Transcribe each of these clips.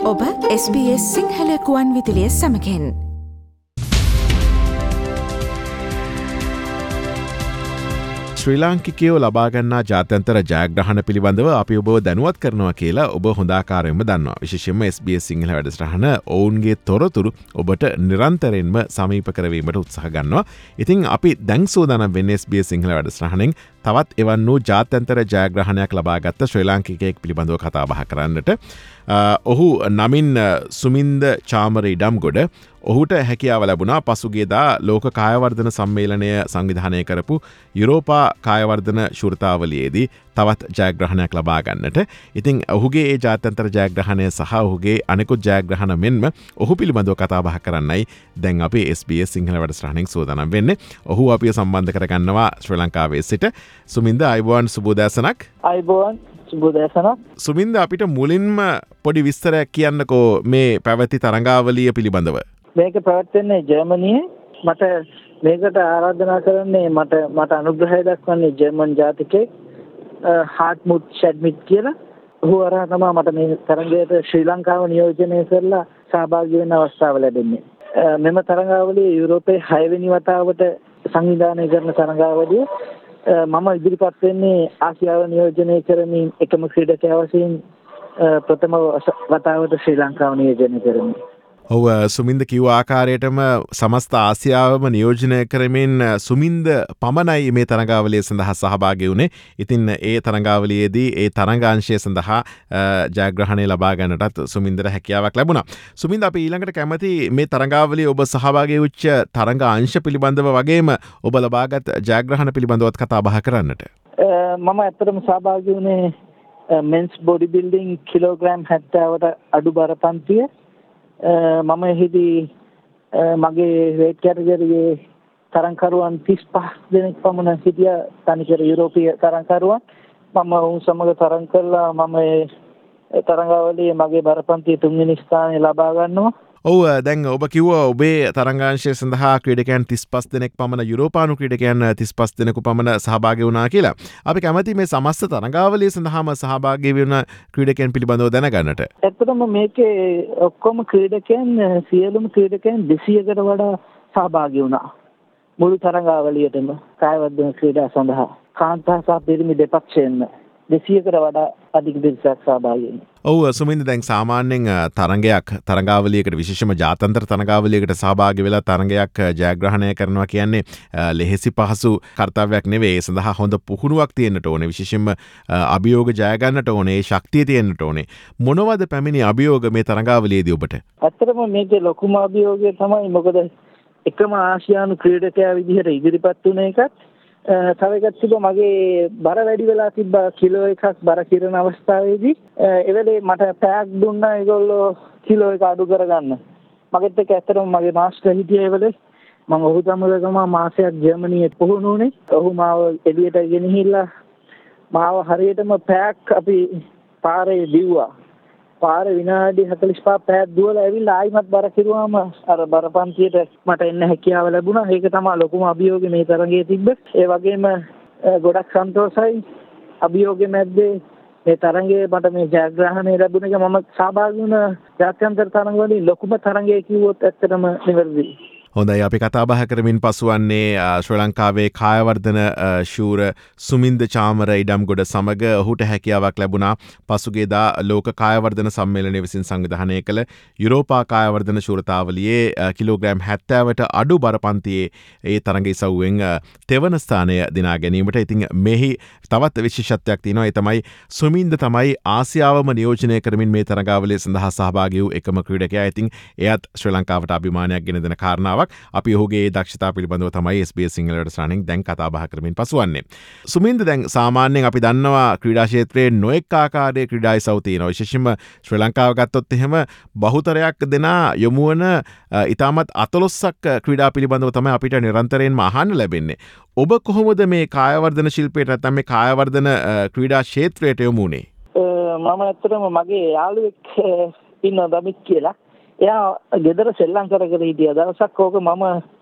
ඔබ SBS සිංහල කුවන් විදුලිය සමඟෙන් ශ්‍රී ලාංකිකයෝ ලබාගන්නා ජාත්‍යන්තර ජයග්‍රහණ පිළිබඳව අපි ඔබ දැනුවත් කරනවා කියලා ඔබ හොඳාකාරයෙන්ම දන්නවා. විශේෂයෙන්ම SBS සිංහල වැඩසටහන ඔවුන්ගේ තොරතුරු ඔබට නිරන්තරයෙන්ම සමීප කරවීමට උත්සාහ ගන්නවා. ඉතින් අපි දැන් සූදානම් වෙන්නේ SBS සිංහල වැඩසටහනෙන් තවත් එවන් වූ ජාත්‍යන්තර ජයග්‍රහණයක් ලබාගත් ශ්‍රී ලාංකිකයෙක් පිළිබඳව කතා බහ කරන්නට. ඔහු නමින් සුමින්ද චාමර ඉඩම්ගොඩ. ඔහුට හැකියාව ලැබුණා පසුගියදා ලෝක කායවර්ධන සම්මේලනය සංවිධානය කරපු යුරෝපා කායවර්ධන ශෘතාවලියේදී තවත් ජයග්‍රහණයක් ලබා ගන්නට. ඉතින් ඔහුගේ ඒ ජාත්‍යන්තර ජයග්‍රහණය සහ ඔහුගේ අනෙකුත් ජයග්‍රහණ මෙන්ම ඔහු පිළිබඳව කතා බහ කරන්නයි දැන් අපි SBS සිංහල වැඩසටහනින් සූදානම් වෙන්නේ. ඔහු අපිව සම්බන්ධ කරගන්නවා ශ්‍රී ලංකාවේ සිට. සුමින්ද අයබෝවන් සුබෝදෑසනක්. අයබෝවන් සුබෝදෑසනක්. සුමින්ද අපිට මුලින්ම පොඩි විස්තරයක් කියන්නකෝ මේ පැවති තරඟාවලිය පිළිබඳව. මේක පැවැත්වෙන්නේ ජර්මනියේ. මට මේකට ආරාධනා කරන්නේ මට අනුග්‍රහය දක්වන්නේ ජර්මන් ජාතිකයෙක් හාර්ට්මුත් ෂැඩ්මිට් කියලා. ඔහු අරහා තමයි මට මේ තරඟයට ශ්‍රී ලංකාව නියෝජනය කරලා සහභාගී වෙන්න අවස්ථාව ලැබෙන්නේ. මෙම තරඟාවලිය යුරෝපයේ 6 වෙනි වතාවට සංවිධානය කරන තරඟාවලිය. මම ඉදිරිපත් වෙන්නේ ආසියාව නියෝජනය කරමින් එකම ක්‍රීඩකයා වශයෙන් ප්‍රථම වතාවට ශ්‍රී ලංකාව නියෝජනය කරමින්. ඔව් සුමින්ද කිව්ව ආකාරයටම සමස්ත ආසියාවම නියෝජනය කරමින් සුමින්ද පමණයි මේ තරඟාවලිය සඳහා සහභාගී වුණේ. ඉතින් ඒ තරඟාවලියේදී ඒ තරඟාංශය සඳහා ජයග්‍රහණය ලබා ගන්නටත් සුමින්දට හැකියාවක් ලැබුණා. සුමින්ද අපි ඊළඟට කැමති මේ තරඟාවලිය ඔබ සහභාගී වෙච්ච තරඟාංශ පිළිබඳව වගේම ඔබ ලබාගත් ජයග්‍රහණ පිළිබඳවත් කතා බහ කරන්නට. මම ඇත්තටම සහභාගී වුණේ මෙන්ස් බොඩි බිල්ඩින් කිලෝග්‍රෑම් 70ට අඩු බර පන්තිය. මම එහිදී මගේ වේට් කැටගරියේ තරංකරුවන් 35 දෙනෙක් පමණ සිටියා. තනිකර යුරෝපීය තරංකරුවන්. මම උන් සමග තරං කළා. මම ඒ තරංගාවලියේ මගේ බරපන්තියේ 3 වෙනි ස්ථානය ලබා ගන්නවා. ඔව් දැන් ඔබ කිව්වා ඔබේ තරංගාංශය සඳහා ක්‍රීඩකයන් 35 දෙනෙක් පමණ යුරෝපානු ක්‍රීඩකයන් 35 දෙනෙකු පමණ සහභාගී වුණා කියලා. අපි කැමති මේ සමස්ත තරංගාවලිය සඳහාම සහභාගී වෙන ක්‍රීඩකයන් පිළිබඳව දැනගන්නට. ඇත්තටම මේකේ ඔක්කොම ක්‍රීඩකයන් සියලුම ක්‍රීඩකයන් 200කට වඩා සහභාගී වුණා. මුළු තරංගාවලියටම කායවර්ධන ක්‍රීඩා සඳහා කාන්තා සහ පිරිමි දෙපක්ෂයෙන්ම 200කට වඩා අධික පිරිසක් සහභාගී වෙනවා. ඔව් සුමින්ද දැන් සාමාන්‍යයෙන් තරඟාවලියකට විශේෂම ජාත්‍යන්තර තරඟාවලියකට සහභාගී වෙලා තරඟයක් ජයග්‍රහණය කරනවා කියන්නේ ලෙහෙසි පහසු කර්තව්‍යයක් නෙවෙයි. ඒ සඳහා හොඳ පුහුණුවක් තියෙන්නට ඕනේ. විශේෂයෙන්ම අභියෝග ජය ගන්නට ඕනේ, ශක්තිය තියෙන්නට ඕනේ. මොනවද පැමිණි අභියෝග මේ තරඟාවලියේදී ඔබට? ඇත්තටම මේකේ ලොකුම අභියෝගය තමයි මොකද එකම ආසියානු ක්‍රීඩකයා විදිහට ඉදිරිපත් වුණ එකත් තව එකක් තිබ්බා මගේ බර වැඩි වෙලා තිබ්බා කිලෝ එකක් බර කිරන අවස්ථාවේදී ඒ වෙලේ මට පැයක් දුන්නා ඒගොල්ලෝ කිලෝ එක අඩු කරගන්න. මගෙත් එක්ක ඇත්තටම මගේ මාස්ටර් හිටියේ ඒ වෙලේ. මම ඔහු සමග මාසයක් ජර්මනියේ පුහුණු වුණේ. ඔහු මාව එළියට ගෙනහිල්ලා මාව හරියටම පැයක් අපි පාරේ දිව්වා. පාර විනාඩි 45 පැයක් දුවලා ඇවිල්ලා ආයිමත් බර කිරුවාම අර බරපන්තියට මට එන්න හැකියාව ලැබුණා. ඒක තමයි ලොකුම අභියෝගය මේ තරඟයේ තිබ්බ. ඒ වගේම ගොඩක් සන්තෝෂයි අභියෝගෙ මැද්දේ මේ තරඟයේ මට මේ ජයග්‍රහණය ලැබුණ එක මම සහභාගී වුණ ජාත්‍යන්තර තරඟවලින් ලොකුම තරඟය කිව්වොත් ඇත්තටම නිවැරදියි. හොඳයි අපි කතා බහ කරමින් පසුවන්නේ ශ්‍රී ලංකාවේ කායවර්ධන ශූර සුමින්ද චාමර ඉඩම්ගොඩ සමග ඔහුට හැකියාවක් ලැබුණා පසුගියදා ලෝක කායවර්ධන සම්මේලනය විසින් සංවිධානය කළ යුරෝපා කායවර්ධන ශූරතාවලියේ කිලෝග්‍රෑම් 70ට අඩු බරපන්තියේ ඒ තරඟ ඉසව්වෙන් තෙවන ස්ථානය දිනා ගැනීමට. ඉතින් මෙහි තවත් විශේෂත්වයක් තියෙනවා. ඒ තමයි සුමින්ද තමයි ආසියාවම නියෝජනය කරමින් මේ තරඟාවලිය සඳහා සහභාගී වූ එකම ක්‍රීඩකයා. ඉතින් එයත් ශ්‍රී ලංකාවට අභිමානයක් ගෙන දෙන කාරණාවක්. අපි ඔහුගේ දක්ෂතා පිළිබඳව තමයි SBS සිංහල වැඩසටහනින් දැන් කතා බහ කරමින් පසුවන්නේ. සුමින්ද දැන් සාමාන්‍යයෙන් අපි දන්නවා ක්‍රීඩා ක්ෂේත්‍රයේ නොඑක ආකාරයේ ක්‍රීඩා ඉසව් තියෙනවා. විශේෂයෙන්ම ශ්‍රී ලංකාව ගත්තොත් එහෙම බහුතරයක් දෙනා යොමු වන ඉතාමත් අතලොස්සක් ක්‍රීඩා පිළිබඳව තමයි අපිට නිරන්තරයෙන්ම අහන්න ලැබෙන්නේ. ඔබ කොහොමද මේ කායවර්ධන ශිල්පයට නැත්නම් මේ කායවර්ධන ක්‍රීඩා ක්ෂේත්‍රයට යොමු වුණේ? මම ඇත්තටම මගේ යාළුවෙක් ඉන්නවා දමිත් කියලා. එයා ගෙදර සෙල්ලම් කර හිටියා. දවසක් ඕක මම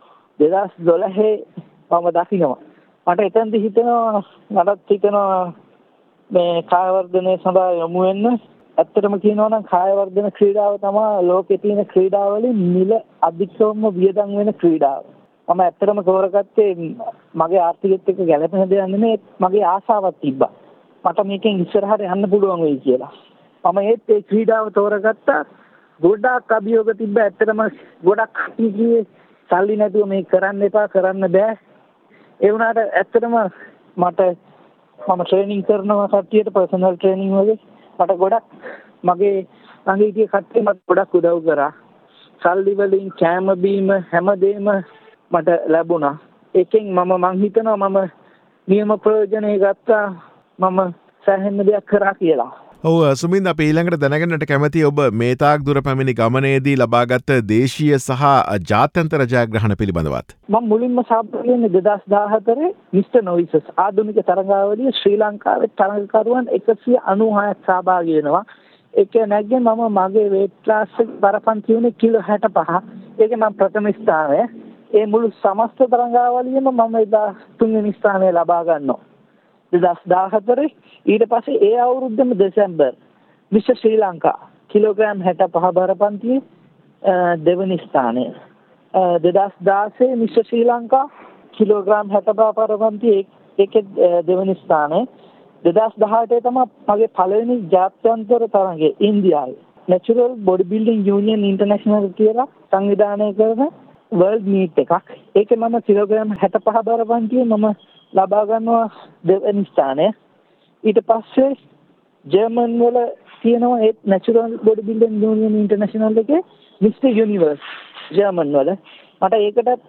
2012 මම දකින්නවා. මට එතෙන්දි හිතෙනවා මේ කායවර්ධනයේ සඳහා යොමු වෙන්න ඇත්තටම කියනවා නම් කාය වර්ධන ක්‍රීඩාව තමයි ලෝකේ තියෙන ක්‍රීඩාවලින් මිල අධිකවම වියදම් වෙන ක්‍රීඩාව. මම ඇත්තටම තෝරගත්තේ මගේ ආර්ථිකයත් එක්ක ගැළපෙන දෙයක් නෙමෙයි, මගේ ආසාවක් තිබ්බා. මට මේකෙන් ඉස්සරහට යන්න පුළුවන් වෙයි කියලා. මම ඒ ක්‍රීඩාව තෝරගත්තා. ගොඩක් අභියෝග තිබ්බ. ඇත්තටම ගොඩක් කිව්වේ සල්ලි නැතුව මේක කරන්න එපා, කරන්න බෑ. ඒ වුණාට ඇත්තටම මම ට්‍රේනින් කරනවා කට්ටියට, පර්සනල් ට්‍රේනින් වගේ. මට ගොඩක් මගේ ළඟ හිටිය කට්ටිය මට ගොඩක් උදව් කරා. සල්ලි වලින් කෑම බීම හැමදේම මට ලැබුණා. ඒකෙන් මම හිතනවා මම නියම ප්‍රයෝජනෙ ගත්තා. මම සෑහෙන දෙයක් කරා කියලා. ඔව් සුමින්ද, අපි ඊළඟට දැනගන්නට කැමති ඔබ මේ තාක් දුර පැමිණි ගමනේදී ලබාගත් දේශීය සහ ජාත්‍යන්තර ජයග්‍රහණ පිළිබඳවත්. මම මුලින්ම සහභාගී වෙන්නේ 2014 මිස්ටර් නොයිසස් ආධුනික තරගාවලිය ශ්‍රී ලංකාවේ තරගකරුවන් 196ක් සහභාගී වෙනවා. ඒක නැග්ගේ මම මගේ weight class එක බරපන්ති උනේ කිලෝ 65. ඒකේ මම ප්‍රථම ස්ථානය. ඒ මුළු සමස්ත තරගාවලියෙම මම එදා තුන්වෙනි ස්ථානය ලබා ගන්නවා. 2014 ඊට පස්සේ ඒ අවුරුද්දේම December mister Sri Lanka kilogram 65 බරපන්තියේ දෙවනි ස්ථානය. 2016 මිස්ටර් ශ්‍රී ලංකා කිලෝග්‍රෑම් 65 බරපන්තියේ ඒකේ දෙවනි ස්ථානය. 2018 තමයි මගේ පළවෙනි ජාත්‍යන්තර තරගය ඉන්දියාවේ Natural Bodybuilding Union International කියලා සංවිධානය කරන වර්ල්ඩ් මීට් එකක්. ඒකේ මම කිලෝග්‍රෑම් 65 බරපන්තියේ මම ලබා ගන්නවා දෙවැනි ස්ථානය. ඊට පස්සේ ජර්මන් වල තියෙනවා ඒ Natural Bodybuilding Union International එකේ Mr. Universe ජර්මන් වල. මට ඒකටත්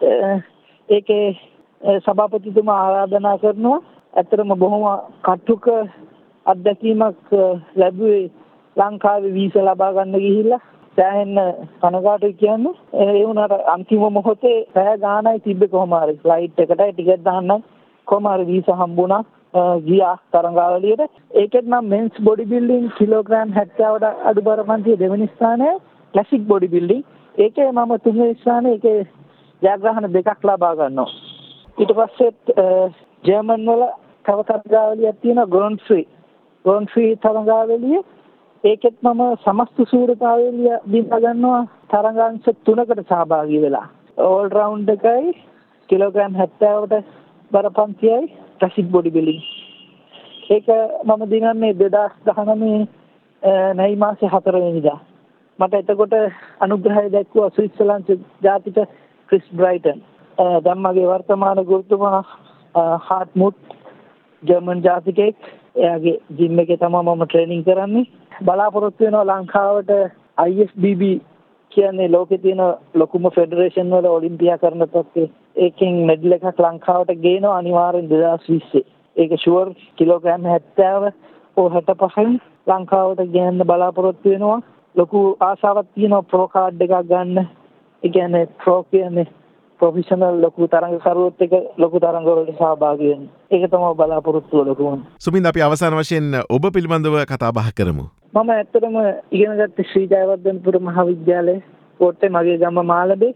ඒකේ සභාපතිතුමා ආරාධනා කරනවා. ඇත්තටම බොහොම කටුක අත්දැකීමක් ලැබුවේ ලංකාවේ වීසා ලබා ගන්න ගිහිල්ලා. සෑහෙන කනගාටුයි කියන්නේ. ඒ වුණාට අන්තිම මොහොතේ පැය ගාණයි තිබ්බේ කොහොම හරි. ෆ්ලයිට් එකට ටිකට් දාන්න කොහොම හරි වීසා හම්බුණා. ගියා තරඟාවලියට. ඒකෙත් මම මෙන්ස් බොඩි බිල්ඩින් කිලෝග්‍රෑම් 70ට අඩු බරපන්තියේ දෙවෙනි ස්ථානය. ක්ලාසික් බොඩි බිල්ඩින් ඒකේ මම තුන්වෙනි ස්ථානය. ඒකේ ජයග්‍රහණ දෙකක් ලබා ගන්නවා. ඊට පස්සේ ජර්මන් වල තව තරඟාවලියක් තියෙනවා ග්‍රොන් ෆ්‍රී තරඟාවලිය. ඒකෙත් මම සමස්ත සූරතාවලිය දින ගන්නවා තරඟාංශ 3කට සහභාගී වෙලා. ඕල් රවුන්ඩ් එකයි කිලෝග්‍රෑම් 70ට බරපන්තියයි ක්ලාසික් බොඩි බිල්ඩින්. ඒක මම දිනන්නේ 2019 මැයි මාසේ 4 වෙනිදා. මට එතකොට අනුග්‍රහය දැක්වුවා ස්විට්සර්ලන්ත ජාතික ක්‍රිස් බ්‍රයිටන්. දැන් මගේ වර්තමාන ගුරුතුමා හාට්මුට් ජර්මන් ජාතිකයෙක්. එයාගේ ජිම් එකේ තමයි මම ට්‍රේනින් කරන්නේ. බලාපොරොත්තු වෙනවා ලංකාවට IFBB කියන්නේ ලෝකේ තියෙන ලොකුම ෆෙඩරේෂන් වල ඔලිම්පියා කරන තත්ත්වයේ ඒකෙන් මෙඩල් එකක් ලංකාවට ගේනවා අනිවාර්යෙන් 2020. ඒක ෂුවර් කිලෝග්‍රෑම් 70 හෝ 65 ලංකාවට ගේන්න බලාපොරොත්තු වෙනවා. ලොකු ආසාවක් තියෙනවා ප්‍රෝ කාඩ් එකක් ගන්න. ඒ කියන්නේ ප්‍රෝ කියන්නේ ප්‍රොෆෙෂනල් ලොකු තරඟකරුවොත් එක ලොකු තරඟවලට සහභාගී වෙන්න. ඒක තමයි බලාපොරොත්තු ලොකුම. සුමින්ද, අපි අවසාන වශයෙන් ඔබ පිළිබඳව කතා බහ කරමු. මම ඇත්තටම ඉගෙන ගත්තේ ශ්‍රී ජයවර්ධනපුර මහාවිද්‍යාලයේ පොට්ටේ මගේ ගම මාළඹේ.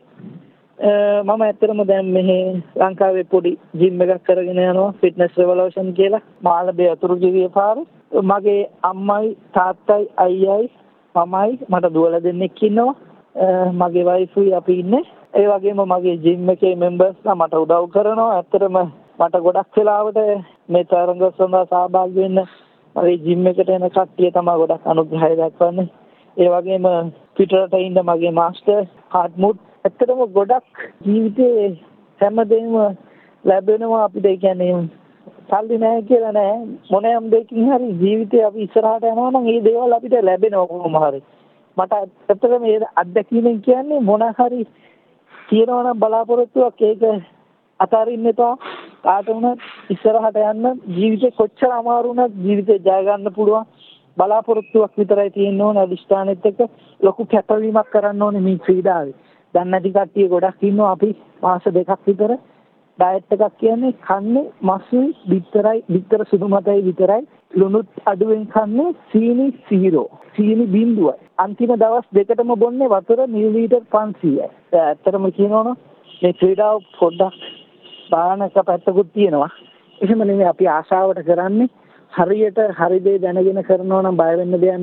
මම ඇත්තටම දැන් මෙහි ලංකාවේ පොඩි ජිම් එකක් කරගෙන යනවා ෆිට්නස් රෙවොලූෂන් කියලා මාළඹේ අතුරුගිරිය පාරේ. මගේ අම්මයි තාත්තයි අයියයි මමයි මට දුවලා දෙන්නෙක් ඉන්නවා. මගේ වයිෆුයි අපි ඉන්නේ. ඒ වගේම මගේ ජිම් එකේ මෙම්බර්ස්ලා මට උදව් කරනවා. ඇත්තටම මට ගොඩක් වෙලාවට මේ තරඟ සඳහා සහභාගී වෙන්න මගේ ජිම් එකට එන කට්ටිය තමයි ගොඩක් අනුග්‍රහය දක්වන්නේ. ඒ වගේම පිටරට ඉන්න මගේ මාස්ටර් හාට්මුට්. ඇත්තටම ගොඩක් ජීවිතේ හැමදේම ලැබෙනවා අපිට. ඒ කියන්නේ සල්ලි නැහැ කියලා නෑ. මොනෑම දෙයකින් හරි ජීවිතේ අපි ඉස්සරහට යනවා නම් මේ දේවල් අපිට ලැබෙනවා කොහොම හරි. මට ඇත්තටම මේ අත්දැකීමෙන් කියන්නේ මොන හරි කියනවා නම් බලාපොරොත්තුවක් ඒක අතාරින්න එපා. කාට වුණත් ඉස්සරහට යන්න ජීවිතේ කොච්චර අමාරු වුණත් ජීවිතේ ජය ගන්න පුළුවන්. බලාපොරොත්තුවක් විතරයි තියෙන්න ඕන. අදිෂ්ඨානෙත් එක්ක ලොකු කැපවීමක් කරන්න ඕනේ මේ ක්‍රීඩාවේ. දැන් නැති කට්ටිය ගොඩක් ඉන්නවා. අපි මාස 2ක් විතර ඩයට් එකක් කියන්නේ කන්නේ මස්ුයි බිත්තර සුදු මතයි විතරයි. ලුණුත් අඩුවෙන් කන්නේ සීනි 0. සීනි 0. අන්තිම දවස් දෙකටම බොන්නේ වතුර මිලිලීටර් 500යි. ඇත්තටම කියනවනම් මේ ක්‍රීඩාව පොඩ්ඩක් බාහනක පැත්තකුත් තියෙනවා. එහෙම නෙමෙයි අපි ආශාවට කරන්නේ. හරියට හරි දේ දැනගෙන කරනවා නම් බය වෙන්න දෙයක් නැහැ.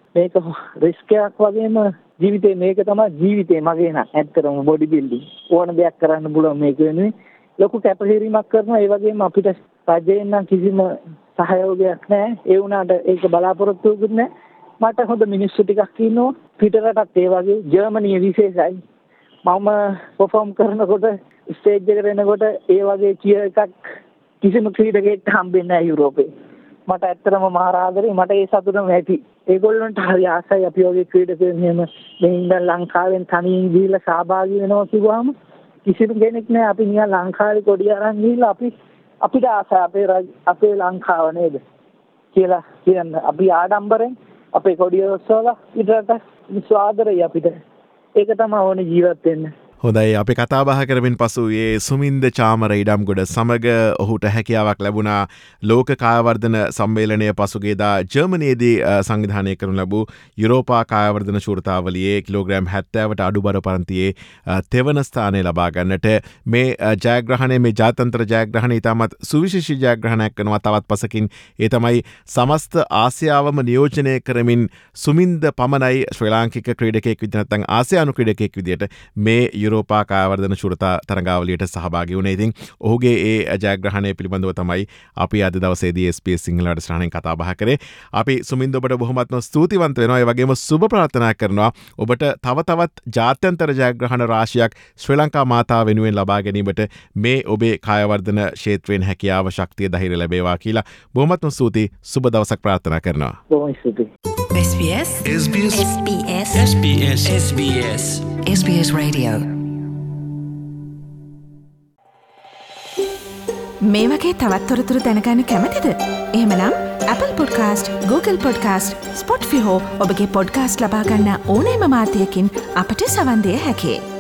මේක රිස්ක් එකක් වගේම ජීවිතේ මේක තමයි ජීවිතේ මගේ නම් ඇත්තටම බොඩි බිල්ඩින් ඕන දෙයක් කරන්න පුළුවන් මේක වෙනුවෙන් ලොකු කැපකිරීමක් කරනවා. ඒ වගේම අපිට රජයෙන් නම් කිසිම සහයෝගයක් නැහැ. ඒ වුණාට ඒක බලාපොරොත්තු වෙන්නේ නැහැ. මට හොඳ මිනිස්සු ටිකක් ඉන්නවා පිටරටත් ඒ වගේ ජර්මනිය විශේෂයි. මම පර්ෆෝම් කරනකොට ස්ටේජ් එකට එනකොට ඒ වගේ චියර් එකක් කිසිම ක්‍රීඩකයෙක්ට හම්බෙන්නේ නැහැ යුරෝපේ. මට ඇත්තටම මහා ආදරේ. මට ඒ සතුටම ඇති. ඒගොල්ලන්ට හරි ආසයි අපි වගේ ක්‍රීඩකයෝ මෙහෙම මේ ඉඳන් ලංකාවෙන් තනියෙන් ගිහිල්ලා සහභාගී වෙනවා කිව්වහම කිසිම කෙනෙක් නැහැ. අපි නිකන් ලංකාවේ කොඩිය අරන් ගිහිල්ලා අපිට ආසයි අපේ ලංකාව නේද කියලා කියන්න. අපි ආඩම්බරෙන් අපේ කොඩිය ඔස්සවලා ඉදරට ස්වාදරයි අපිට. ඒක තමයි ඕනේ ජීවත් වෙන්න. හොඳයි අපි කතාබහ කරමින් පසු ඒ සුමින්ද චාමර ඉඩම්ගොඩ සමග ඔහුට හැකියාවක් ලැබුණා ලෝක කායවර්ධන සම්මේලනය පසුගේදා ජර්මනයේදී සංවිධානය කරනු ලැබූ යුරෝපා කායවර්ධන ශෘතාවලියේ කිලෝග්‍රෑම් 70ට අඩු බර පරන්තියේ තෙවන ස්ථානය ලබා ගන්නට මේ ජයග්‍රහණය මේ ජාත්‍යන්තර ජයග්‍රහණය ඉතාමත් සුවිශේෂී ජයග්‍රහණයක් කරනවා. තවත් පසකින් ඒ තමයි සමස්ත ආසියාවම නියෝජනය කරමින් සුමින්ද පමණයි ශ්‍රී ලාංකික ක්‍රීඩකයෙක් විදිහට නැත්නම් ආසියානු ක්‍රීඩකයෙක් විදිහට මේ යුරෝපා කායවර්ධන ශෘතා තරගාවලියට සහභාගී වුණේ. ඉතින් ඔහුගේ ඒ ජයග්‍රහණය පිළිබඳව තමයි අපි අද දවසේදී SBS සිංහල වැඩසටහනෙන් කතා බහ කරේ. අපි සුමින්ද ඔබට බොහොමත්ම ස්තුතිවන්ත වෙනවා. ඒ වගේම සුබ ප්‍රාර්ථනා කරනවා ඔබට තවත් ජාත්‍යන්තර ජයග්‍රහණ රාශියක් ශ්‍රී ලංකා මාතාව වෙනුවෙන් ලබා ගැනීමට මේ ඔබේ කායවර්ධන ක්ෂේත්‍රයෙන් හැකියාව ශක්තිය ධෛර්යය ලැබේවා කියලා බොහොමත්ම ස්තුතියි. සුබ දවසක් ප්‍රාර්ථනා කරනවා. බොහොම ස්තුතියි. SBS SBS Radio මේ වගේ තවත් තොරතුරු දැනගන්න කැමතිද? එහෙමනම් Apple Podcast, Google Podcast, Spotify හෝ ඔබගේ පොඩ්කාස්ට් ලබා ගන්න ඕනෑම මාධ්‍යයකින් අපට සවන් දිය හැකියි.